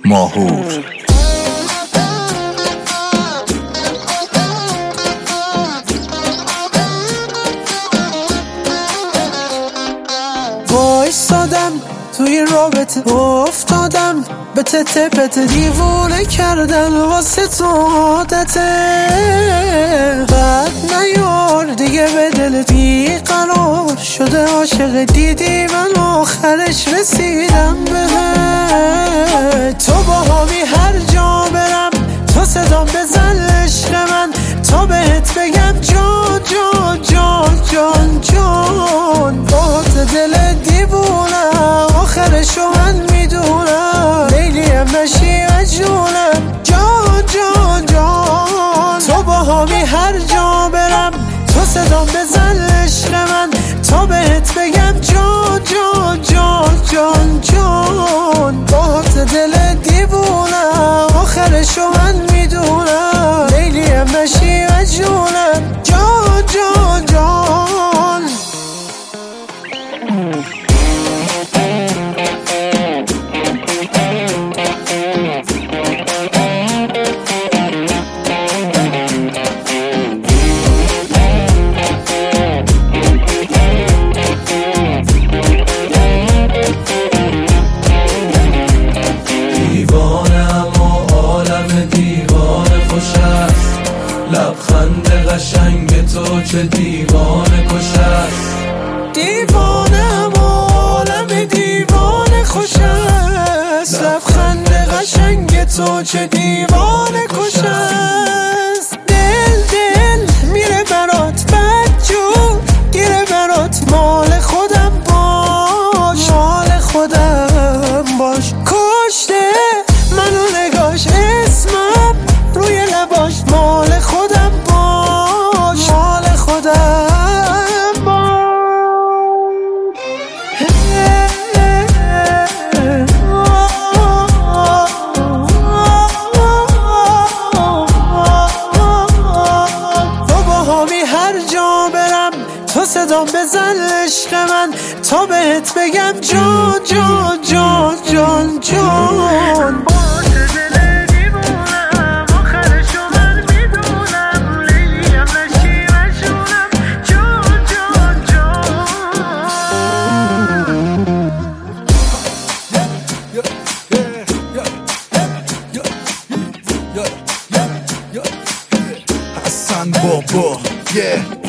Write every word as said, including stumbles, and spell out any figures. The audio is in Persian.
ماهور. وایستادم توی رابطه افتادم به تته پته، دیوونه کردن واسه تو عادته. بعد نیار دیگه به دل بیقرار شده عاشق، دیدی من آخرش رسیدم بهت. تو باهامی هر جا برم تو صدام بزن عشق من، تا بهت بگم جان جان جان جان جان. باهات دل دیوونم آخرشو من میدونم، لیلیم نشی مجنونم جان جان جان. تو باهامی هر جا برم تو صدام بزن عشق من، تا بهت بگم جان جان جان جان جان. باهات دل دیوونم آخرشو من میدونم، لیلیم نشی مجنونم جان جان جان. لبخند قشنگ تو چه دیوانه کش است. دیوانم عالم دیوانه خوش است، لبخند قشنگ تو چه دیوانه کش است. دل دل میره برات بدجور، گیره برات مال خودم باش، مال خودم باش. کشته منو نگاش اسمم روی لباش، مال خودم باش، مال خودم باش. تو باهامی هر جا برم تو صدام بزن عشق من، تا بهت بگم جان جان جان جان جان. Hassan Bobo, yeah.